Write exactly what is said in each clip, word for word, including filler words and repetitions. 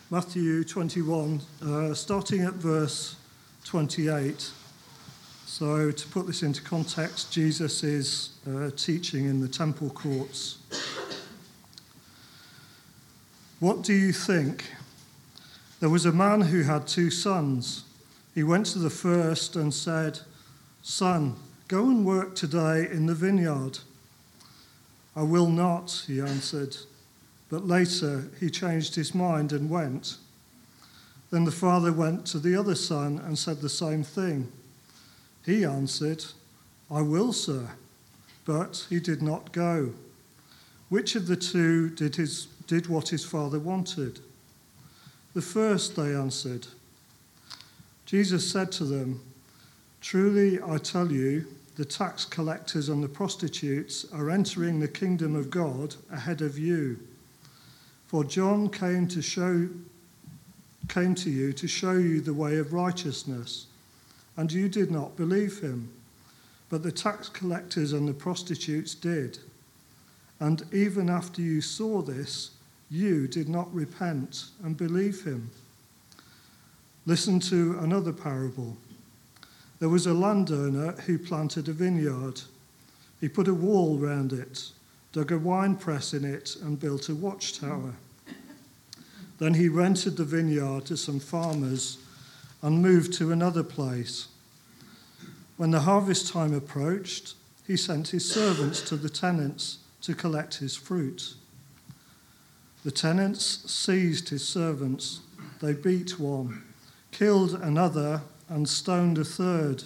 Matthew twenty-one, uh, starting at verse twenty-eight. So to put this into context, Jesus is uh, teaching in the temple courts. What do you think? There was a man who had two sons. He went to the first and said, "Son, go and work today in the vineyard." "I will not," he answered. But later he changed his mind and went. Then the father went to the other son and said the same thing. He answered, "I will, sir." But he did not go. Which of the two did his did what his father wanted? "The first," they answered. Jesus said to them, "Truly I tell you, the tax collectors and the prostitutes are entering the kingdom of God ahead of you. For John came to show came to you to show you the way of righteousness, and you did not believe him. But the tax collectors and the prostitutes did. And even after you saw this, you did not repent and believe him." Listen to another parable. There was a landowner who planted a vineyard. He put a wall round it, dug a wine press in it, and built a watchtower. Then he rented the vineyard to some farmers and moved to another place. When the harvest time approached, he sent his servants to the tenants to collect his fruit. The tenants seized his servants. They beat one, killed another, and stoned a third.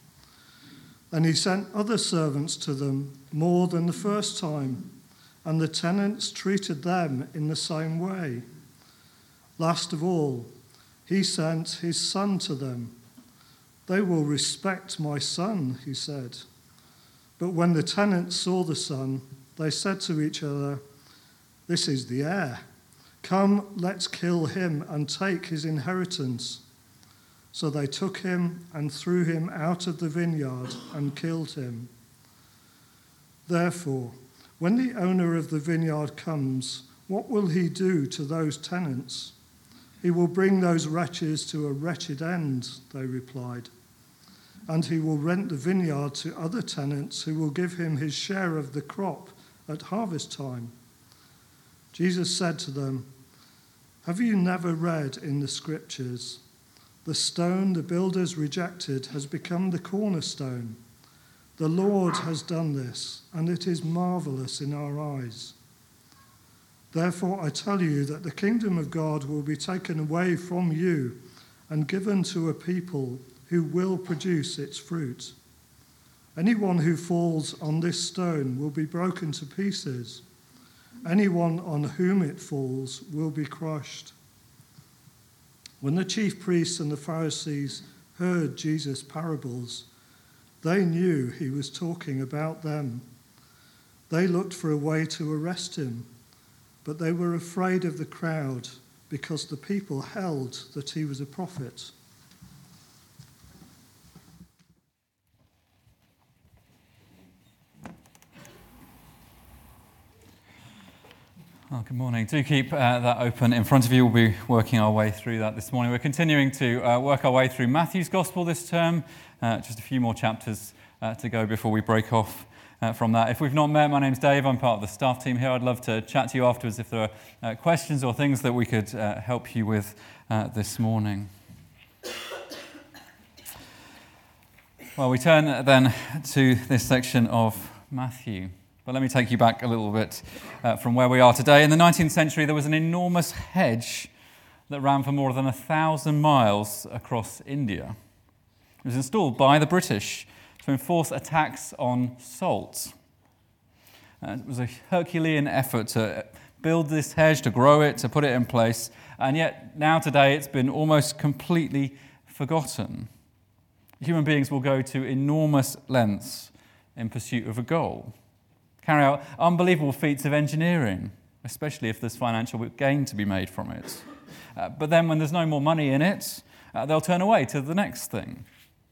Then he sent other servants to them, more than the first time, and the tenants treated them in the same way. Last of all, he sent his son to them. "They will respect my son," he said. But when the tenants saw the son, they said to each other, "This is the heir. Come, let's kill him and take his inheritance." So they took him and threw him out of the vineyard and killed him. Therefore, when the owner of the vineyard comes, what will he do to those tenants? "He will bring those wretches to a wretched end," they replied. "And he will rent the vineyard to other tenants who will give him his share of the crop at harvest time." Jesus said to them, "Have you never read in the scriptures, 'The stone the builders rejected has become the cornerstone. The Lord has done this, and it is marvelous in our eyes.' Therefore I tell you that the kingdom of God will be taken away from you and given to a people who will produce its fruit. Anyone who falls on this stone will be broken to pieces. Anyone on whom it falls will be crushed." When the chief priests and the Pharisees heard Jesus' parables, they knew he was talking about them. They looked for a way to arrest him, but they were afraid of the crowd because the people held that he was a prophet. Well, good morning. Do keep uh, that open in front of you. We'll be working our way through that this morning. We're continuing to uh, work our way through Matthew's Gospel this term. Uh, just a few more chapters uh, to go before we break off uh, from that. If we've not met, my name's Dave. I'm part of the staff team here. I'd love to chat to you afterwards if there are uh, questions or things that we could uh, help you with uh, this morning. Well, we turn then to this section of Matthew. But let me take you back a little bit uh, from where we are today. In the nineteenth century, there was an enormous hedge that ran for more than a thousand miles across India. It was installed by the British to enforce a tax on salt. Uh, it was a Herculean effort to build this hedge, to grow it, to put it in place, and yet now today it's been almost completely forgotten. Human beings will go to enormous lengths in pursuit of a goal. Carry out unbelievable feats of engineering, especially if there's financial gain to be made from it. Uh, but then when there's no more money in it, uh, they'll turn away to the next thing.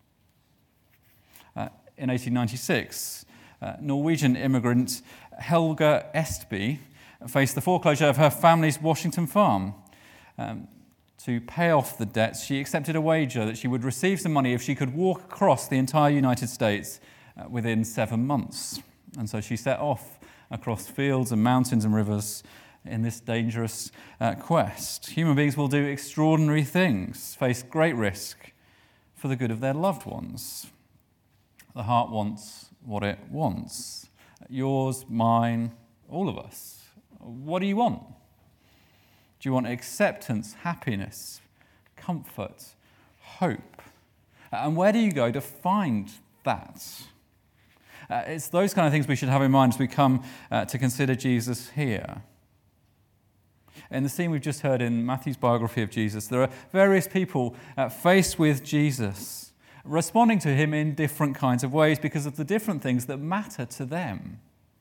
Uh, in eighteen ninety-six, uh, Norwegian immigrant Helga Estby faced the foreclosure of her family's Washington farm. Um, to pay off the debts, she accepted a wager that she would receive some money if she could walk across the entire United States uh, within seven months. And so she set off across fields and mountains and rivers in this dangerous uh, quest. Human beings will do extraordinary things, face great risk for the good of their loved ones. The heart wants what it wants. Yours, mine, all of us. What do you want? Do you want acceptance, happiness, comfort, hope? And where do you go to find that? Uh, it's those kind of things we should have in mind as we come uh, to consider Jesus here. In the scene we've just heard in Matthew's biography of Jesus, there are various people uh, faced with Jesus, responding to him in different kinds of ways because of the different things that matter to them.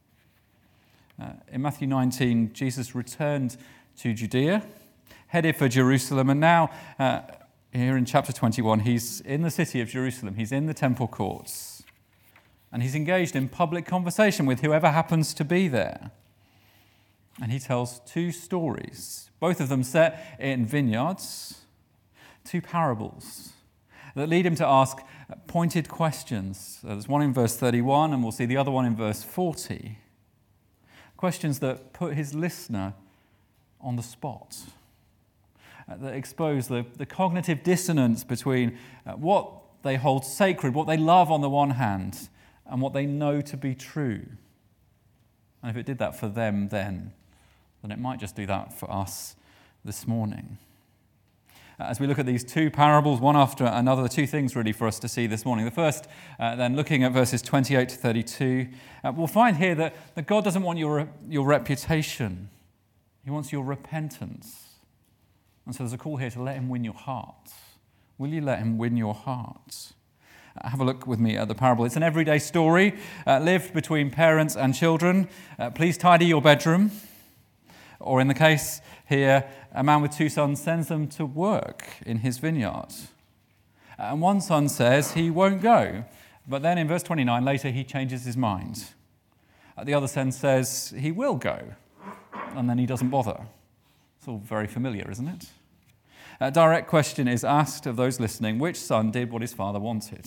Uh, in Matthew nineteen, Jesus returned to Judea, headed for Jerusalem, and now uh, here in chapter twenty-one, he's in the city of Jerusalem, he's in the temple courts, and he's engaged in public conversation with whoever happens to be there. And he tells two stories, both of them set in vineyards, two parables that lead him to ask pointed questions. There's one in verse thirty-one, and we'll see the other one in verse forty. Questions that put his listener on the spot, uh, that expose the, the cognitive dissonance between uh, what they hold sacred, what they love on the one hand, and what they know to be true. And if it did that for them then, then it might just do that for us this morning. As we look at these two parables, one after another, two things really for us to see this morning. The first, uh, then looking at verses twenty-eight to thirty-two, uh, we'll find here that, that God doesn't want your, your reputation. He wants your repentance. And so there's a call here to let him win your heart. Will you let him win your heart? Uh, have a look with me at the parable. It's an everyday story uh, lived between parents and children. Uh, please tidy your bedroom. Or in the case here, a man with two sons sends them to work in his vineyard. And one son says he won't go. But then in verse twenty-nine, later he changes his mind. The other son says he will go. And then he doesn't bother. It's all very familiar, isn't it? A direct question is asked of those listening, which son did what his father wanted?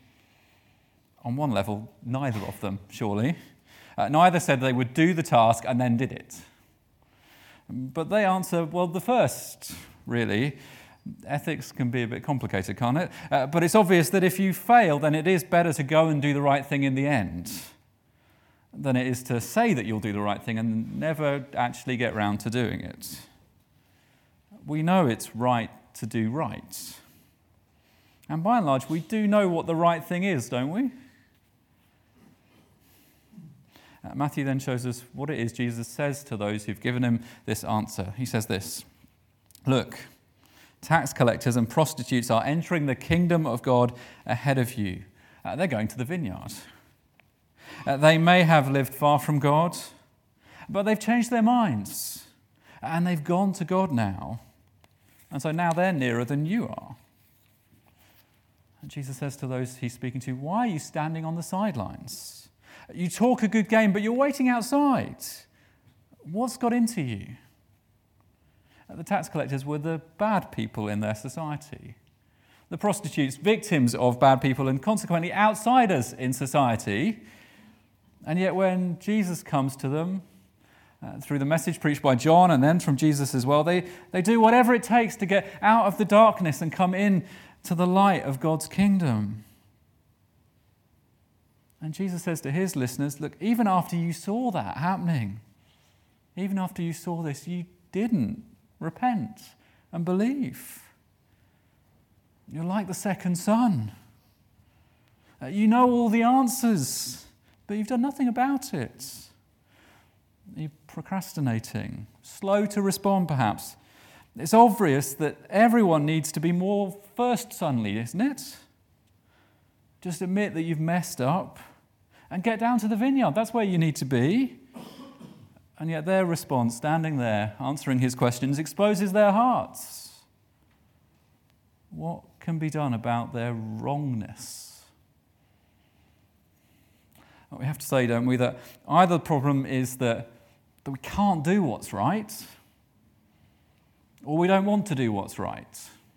On one level, neither of them, surely. Uh, neither said they would do the task and then did it. But they answer, well, the first, really. Ethics can be a bit complicated, can't it? Uh, but it's obvious that if you fail, then it is better to go and do the right thing in the end than it is to say that you'll do the right thing and never actually get round to doing it. We know it's right to do right. And by and large, we do know what the right thing is, don't we? Uh, Matthew then shows us what it is Jesus says to those who've given him this answer. He says this, "Look, tax collectors and prostitutes are entering the kingdom of God ahead of you." Uh, they're going to the vineyard. Uh, they may have lived far from God, but they've changed their minds. And they've gone to God now. And so now they're nearer than you are. And Jesus says to those he's speaking to, "Why are you standing on the sidelines? You talk a good game, but you're waiting outside. What's got into you?" The tax collectors were the bad people in their society. The prostitutes, victims of bad people and consequently outsiders in society. And yet when Jesus comes to them, uh, through the message preached by John and then from Jesus as well, they, they do whatever it takes to get out of the darkness and come in to the light of God's kingdom. And Jesus says to his listeners, look, even after you saw that happening, even after you saw this, you didn't repent and believe. You're like the second son. Uh, you know all the answers, but you've done nothing about it. You're procrastinating, slow to respond perhaps. It's obvious that everyone needs to be more first sonly, isn't it? Just admit that you've messed up and get down to the vineyard. That's where you need to be. And yet their response, standing there, answering his questions, exposes their hearts. What can be done about their wrongness? Well, we have to say, don't we, that either the problem is that, that we can't do what's right, or we don't want to do what's right.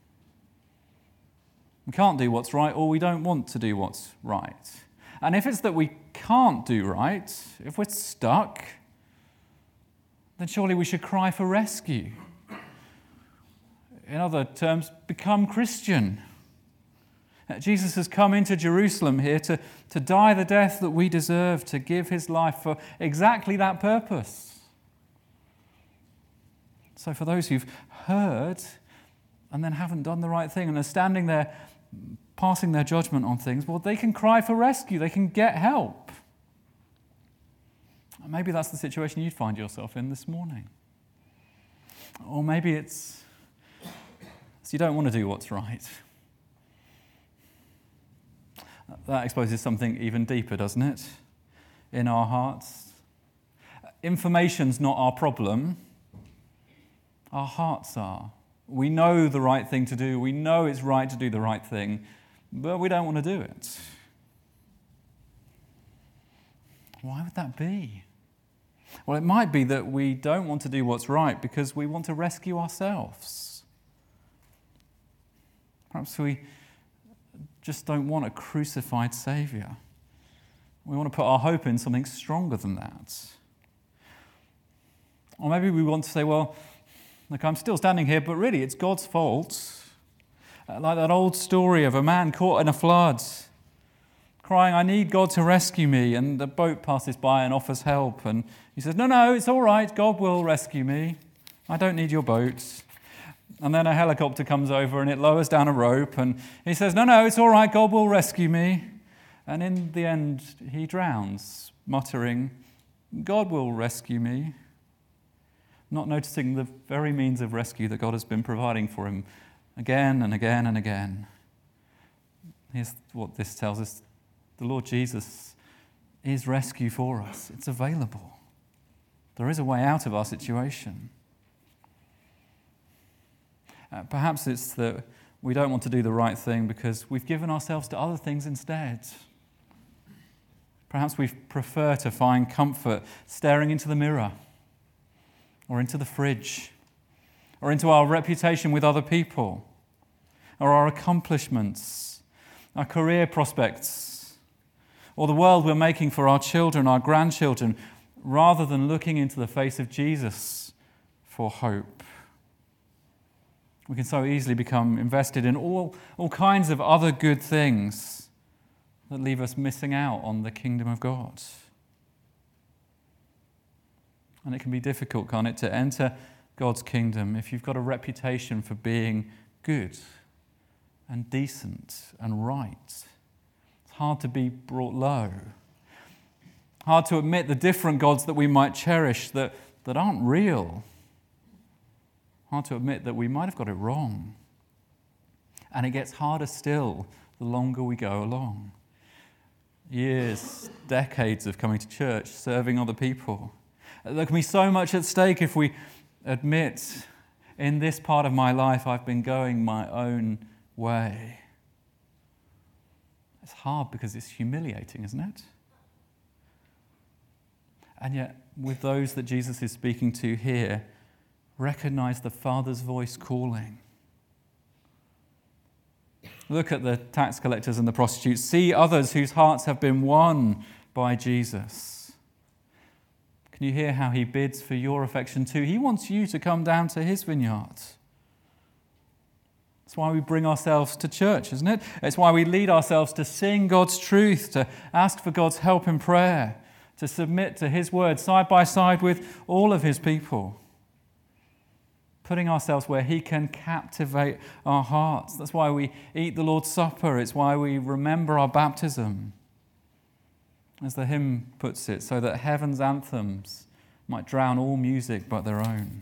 We can't do what's right, or we don't want to do what's right. And if it's that we can't do right, if we're stuck, then surely we should cry for rescue. In other terms, become Christian. Jesus has come into Jerusalem here to, to die the death that we deserve, to give his life for exactly that purpose. So for those who've heard and then haven't done the right thing and are standing there passing their judgment on things, well, they can cry for rescue. They can get help. And maybe that's the situation you'd find yourself in this morning. Or maybe it's so you don't want to do what's right. That exposes something even deeper, doesn't it? In our hearts. Information's not our problem. Our hearts are. We know the right thing to do. We know it's right to do the right thing, but we don't want to do it. Why would that be? Well, it might be that we don't want to do what's right because we want to rescue ourselves. Perhaps we just don't want a crucified Saviour. We want to put our hope in something stronger than that. Or maybe we want to say, well, look, I'm still standing here, but really it's God's fault. Uh, like that old story of a man caught in a flood, crying, I need God to rescue me. And the boat passes by and offers help. And he says, no, no, it's all right. God will rescue me. I don't need your boat. And then a helicopter comes over and it lowers down a rope. And he says, no, no, it's all right. God will rescue me. And in the end, he drowns, muttering, God will rescue me. Not noticing the very means of rescue that God has been providing for him again and again and again. Here's what this tells us. The Lord Jesus is rescue for us. It's available. There is a way out of our situation. Uh, perhaps it's that we don't want to do the right thing because we've given ourselves to other things instead. Perhaps we prefer to find comfort staring into the mirror, or into the fridge, or into our reputation with other people, or our accomplishments, our career prospects, or the world we're making for our children, our grandchildren, rather than looking into the face of Jesus for hope. We can so easily become invested in all, all kinds of other good things that leave us missing out on the kingdom of God. And it can be difficult, can't it, to enter God's kingdom if you've got a reputation for being good and decent and right. It's hard to be brought low. Hard to admit the different gods that we might cherish that, that aren't real. Hard to admit that we might have got it wrong. And it gets harder still the longer we go along. Years, decades of coming to church, serving other people. There can be so much at stake if we admit, in this part of my life, I've been going my own way. It's hard because it's humiliating, isn't it? And yet, with those that Jesus is speaking to here, recognize the Father's voice calling. Look at the tax collectors and the prostitutes. See others whose hearts have been won by Jesus. Can you hear how he bids for your affection too? He wants you to come down to his vineyard. That's why we bring ourselves to church, isn't it? It's why we lead ourselves to sing God's truth, to ask for God's help in prayer, to submit to his word side by side with all of his people. Putting ourselves where he can captivate our hearts. That's why we eat the Lord's Supper. It's why we remember our baptism. As the hymn puts it, so that heaven's anthems might drown all music but their own.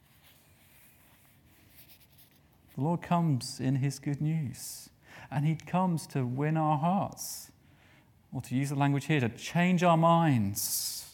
The Lord comes in his good news, and he comes to win our hearts, or to use the language here, to change our minds.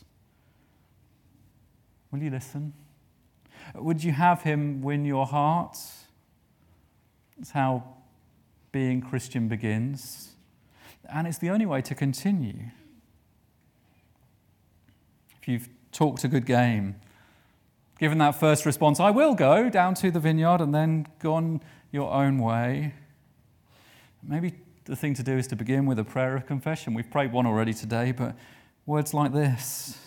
Will you listen? Would you have him win your heart? That's how being Christian begins. And it's the only way to continue. If you've talked a good game, Given that first response, I will go down to the vineyard and then go on your own way. Maybe the thing to do is to begin with a prayer of confession. We've prayed one already today, but words like this.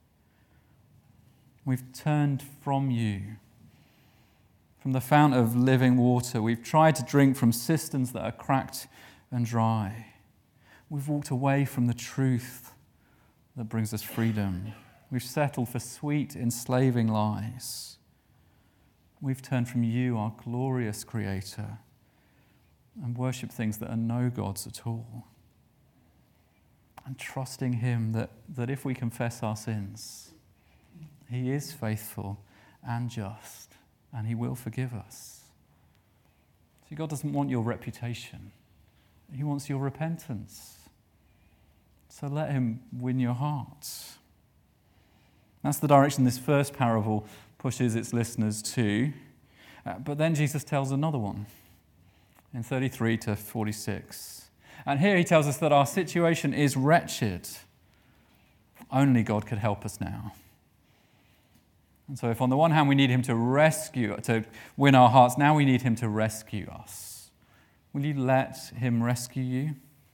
We've turned from you, from the fount of living water. We've tried to drink from cisterns that are cracked and dry. We've walked away from the truth that brings us freedom. We've settled for sweet, enslaving lies. We've turned from you, our glorious Creator, and worship things that are no gods at all. And trusting Him that, that if we confess our sins, He is faithful and just, and He will forgive us. See, God doesn't want your reputation. He wants your repentance. So let Him win your heart. That's the direction this first parable pushes its listeners to. Uh, but then Jesus tells another one in thirty-three to forty-six. And here He tells us that our situation is wretched. Only God could help us now. And so if on the one hand we need Him to rescue, to win our hearts, now we need Him to rescue us. Will you let Him rescue you?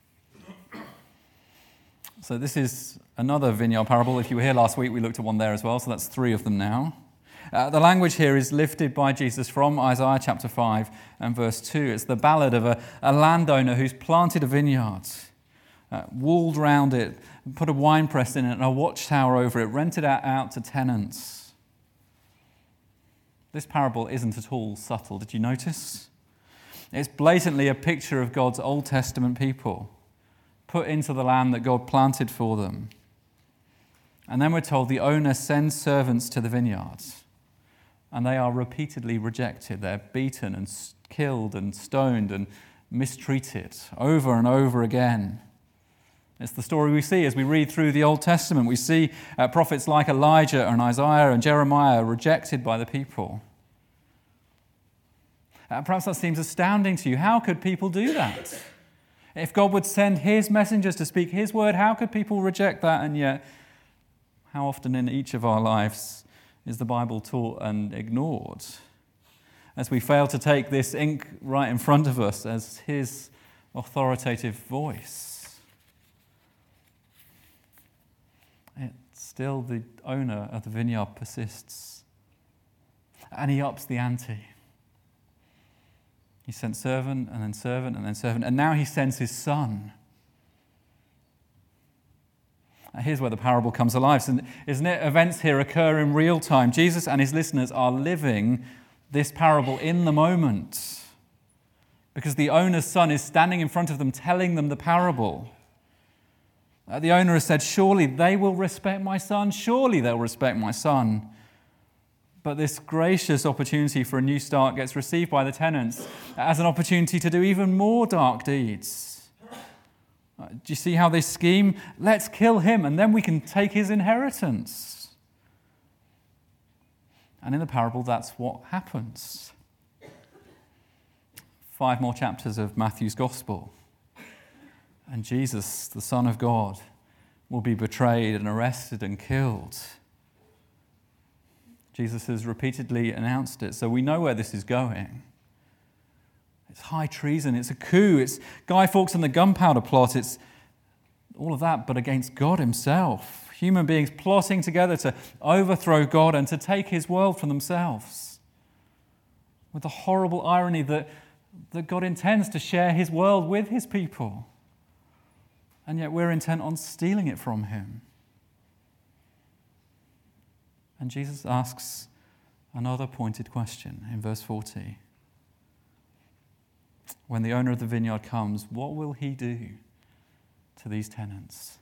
So this is another vineyard parable. If you were here last week, we looked at one there as well, so that's three of them now. Uh, the language here is lifted by Jesus from Isaiah chapter five and verse two. It's the ballad of a, a landowner who's planted a vineyard, uh, walled round it, put a wine press in it and a watchtower over it, rented it out to tenants. This parable isn't at all subtle. Did you notice? It's blatantly a picture of God's Old Testament people, put into the land that God planted for them. And then we're told the owner sends servants to the vineyards, and they are repeatedly rejected. They're beaten and killed and stoned and mistreated over and over again. It's the story we see as we read through the Old Testament. We see uh, prophets like Elijah and Isaiah and Jeremiah rejected by the people. Uh, perhaps that seems astounding to you. How could people do that? If God would send His messengers to speak His word, how could people reject that? And yet, how often in each of our lives is the Bible taught and ignored? As we fail to take this ink right in front of us as His authoritative voice. It still, the owner of the vineyard persists. And he ups the ante. He sent servant and then servant and then servant. And now he sends his son. Now here's where the parable comes alive. So, isn't it? Events here occur in real time. Jesus and his listeners are living this parable in the moment. Because the owner's son is standing in front of them telling them the parable. Uh, the owner has said, surely they will respect my son. Surely they'll respect my son. But this gracious opportunity for a new start gets received by the tenants as an opportunity to do even more dark deeds. Uh, do you see how they scheme? Let's kill him and then we can take his inheritance. And in the parable, that's what happens. Five more chapters of Matthew's Gospel. And Jesus, the Son of God, will be betrayed and arrested and killed. Jesus has repeatedly announced it, so we know where this is going. It's high treason, it's a coup, it's Guy Fawkes and the gunpowder plot, it's all of that, but against God himself. Human beings plotting together to overthrow God and to take his world for themselves. With the horrible irony that, that God intends to share his world with his people. And yet we're intent on stealing it from him. And Jesus asks another pointed question in verse forty. When the owner of the vineyard comes, what will he do to these tenants?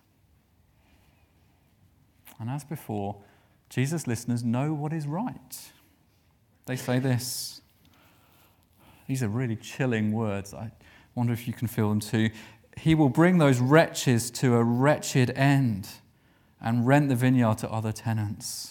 And as before, Jesus' listeners know what is right. They say this. These are really chilling words. I wonder if you can feel them too. He will bring those wretches to a wretched end and rent the vineyard to other tenants.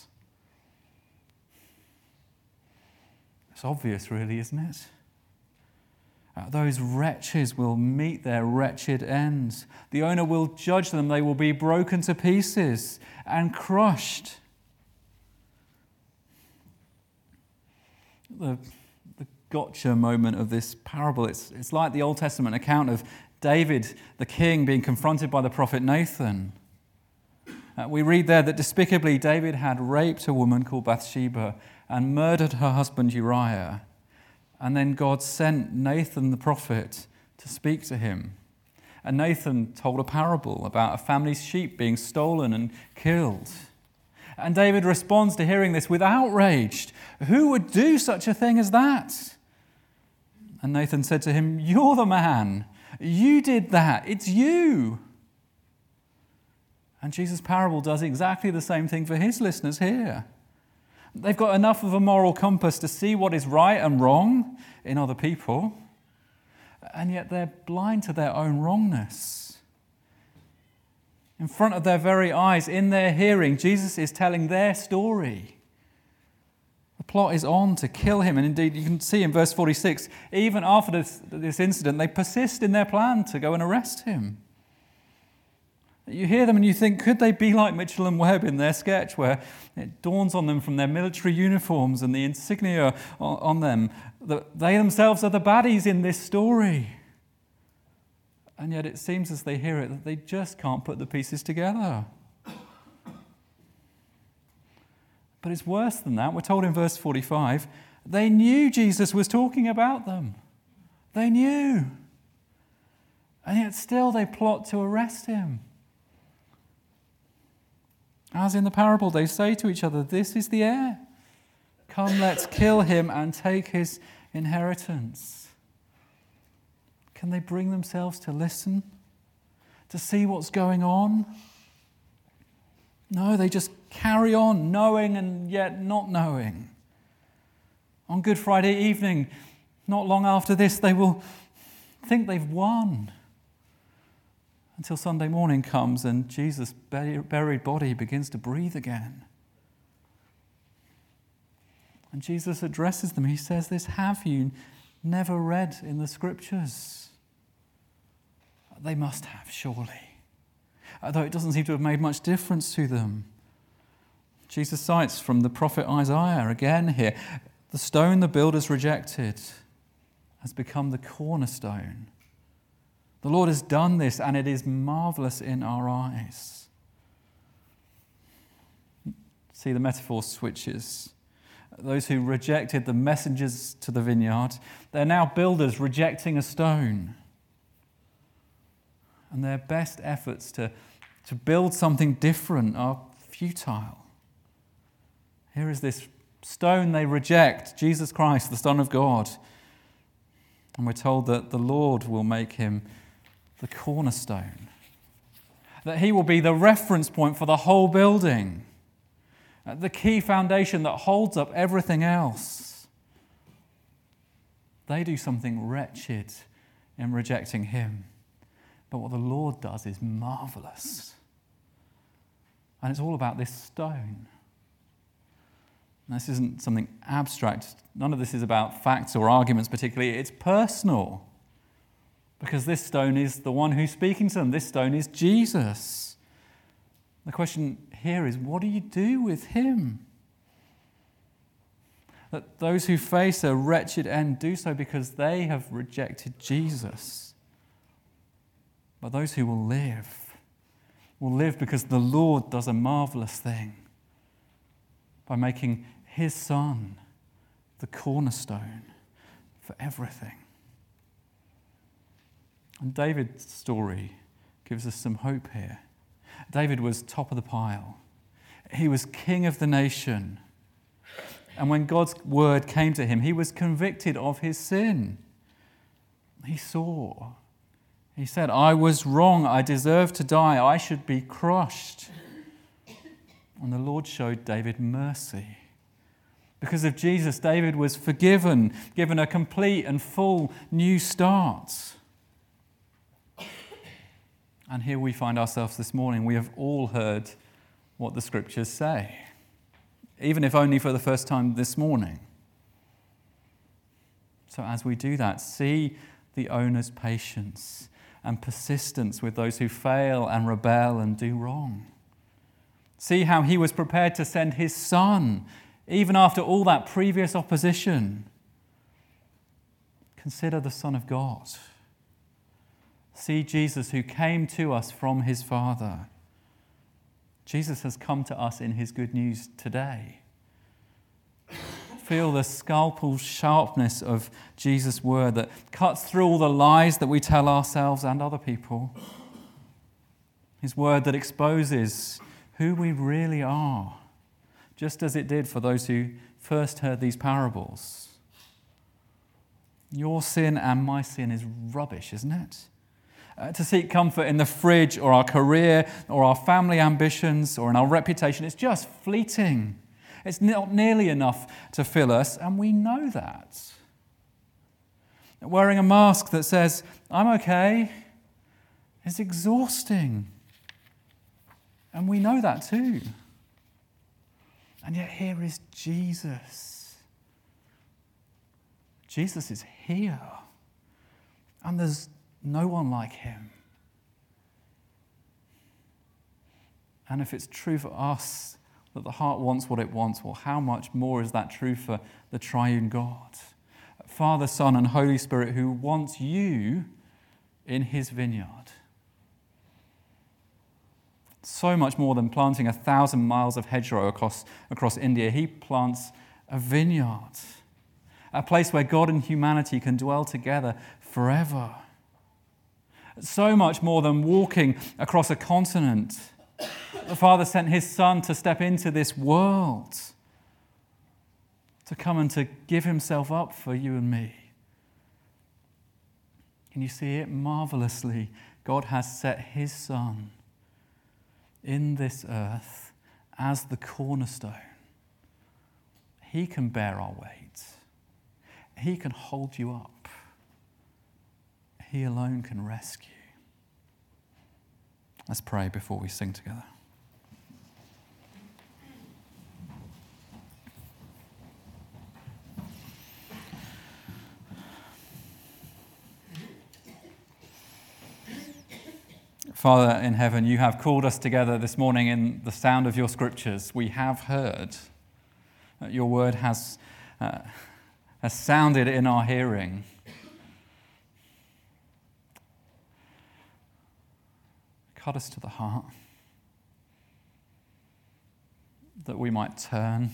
It's obvious, really, isn't it? Uh, those wretches will meet their wretched ends. The owner will judge them. They will be broken to pieces and crushed. the, the gotcha moment of this parable. It's, it's like the Old Testament account of David, the king, being confronted by the prophet Nathan. Uh, we read there that despicably David had raped a woman called Bathsheba and murdered her husband Uriah. And then God sent Nathan the prophet to speak to him. And Nathan told a parable about a family's sheep being stolen and killed. And David responds to hearing this with outrage. Who would do such a thing as that? And Nathan said to him, "You're the man. You did that. It's you." And Jesus' parable does exactly the same thing for his listeners here. They've got enough of a moral compass to see what is right and wrong in other people, and yet they're blind to their own wrongness. In front of their very eyes, in their hearing, Jesus is telling their story. The plot is on to kill him, and indeed you can see in verse forty-six, even after this, this incident, they persist in their plan to go and arrest him. You hear them and you think, could they be like Mitchell and Webb in their sketch, where it dawns on them from their military uniforms and the insignia on them that they themselves are the baddies in this story? And yet it seems as they hear it that they just can't put the pieces together. But it's worse than that. We're told in verse forty-five, they knew Jesus was talking about them. They knew. And yet still they plot to arrest him. As in the parable, they say to each other, "This is the heir. Come, let's kill him and take his inheritance." Can they bring themselves to listen, to see what's going on? No, they just carry on, knowing and yet not knowing. On Good Friday evening, not long after this, they will think they've won. Until Sunday morning comes and Jesus' buried body begins to breathe again. And Jesus addresses them. He says this, "Have you never read in the Scriptures?" They must have, surely. Although it doesn't seem to have made much difference to them. Jesus cites from the prophet Isaiah again here, the stone the builders rejected has become the cornerstone. The Lord has done this, and it is marvelous in our eyes. See, the metaphor switches. Those who rejected the messengers to the vineyard, they're now builders rejecting a stone. And their best efforts to, to build something different are futile. Here is this stone they reject, Jesus Christ, the Son of God. And we're told that the Lord will make him the cornerstone, that he will be the reference point for the whole building, the key foundation that holds up everything else. They do something wretched in rejecting him, but what the Lord does is marvelous. And it's all about this stone. And this isn't something abstract. None of this is about facts or arguments particularly. It's personal. Because this stone is the one who's speaking to them. This stone is Jesus. The question here is, what do you do with him? That those who face a wretched end do so because they have rejected Jesus. But those who will live, will live because the Lord does a marvelous thing by making his Son the cornerstone for everything. And David's story gives us some hope here. David was top of the pile. He was king of the nation. And when God's word came to him, he was convicted of his sin. He saw. He said, "I was wrong. I deserve to die. I should be crushed." And the Lord showed David mercy. Because of Jesus, David was forgiven, given a complete and full new start. And here we find ourselves this morning. We have all heard what the Scriptures say, even if only for the first time this morning. So as we do that, see the owner's patience and persistence with those who fail and rebel and do wrong. See how he was prepared to send his Son, even after all that previous opposition, Consider the Son of God. See Jesus who came to us from his Father. Jesus has come to us in his good news today. Feel the scalpel sharpness of Jesus' word that cuts through all the lies that we tell ourselves and other people. His word that exposes who we really are, just as it did for those who first heard these parables. Your sin and my sin is rubbish, isn't it? Uh, to seek comfort in the fridge or our career or our family ambitions or in our reputation, it's just fleeting. It's not nearly enough to fill us, and we know that. Wearing a mask that says, I'm okay, is exhausting. And we know that too. And yet here is Jesus. Jesus is here. And there's no one like him. And if it's true for us that the heart wants what it wants, well, how much more is that true for the triune God? Father, Son, and Holy Spirit, who wants you in his vineyard. So much more than planting a thousand miles of hedgerow across, across India. He plants a vineyard, a place where God and humanity can dwell together forever. So much more than walking across a continent. The Father sent his Son to step into this world, to come and to give himself up for you and me. Can you see it? Marvelously, God has set his Son in this earth as the cornerstone. He can bear our weight. He can hold you up. He alone can rescue. Let's pray before we sing together. Father in heaven, you have called us together this morning in the sound of your scriptures. We have heard. Your word has, uh, has sounded in our hearing. Cut us to the heart, that we might turn,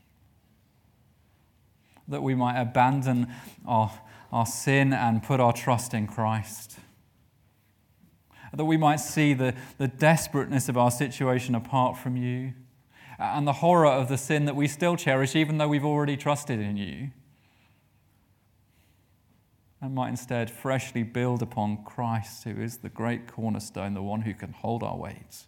that we might abandon our, our sin and put our trust in Christ, that we might see the, the desperateness of our situation apart from you and the horror of the sin that we still cherish even though we've already trusted in you, and might instead freshly build upon Christ, who is the great cornerstone, the one who can hold our weight.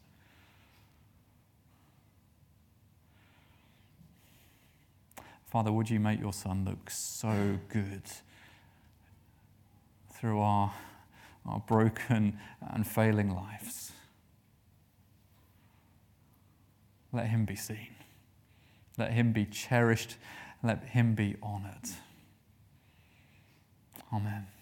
Father, would you make your Son look so good through our, our broken and failing lives? Let him be seen. Let him be cherished. Let him be honored. Amen.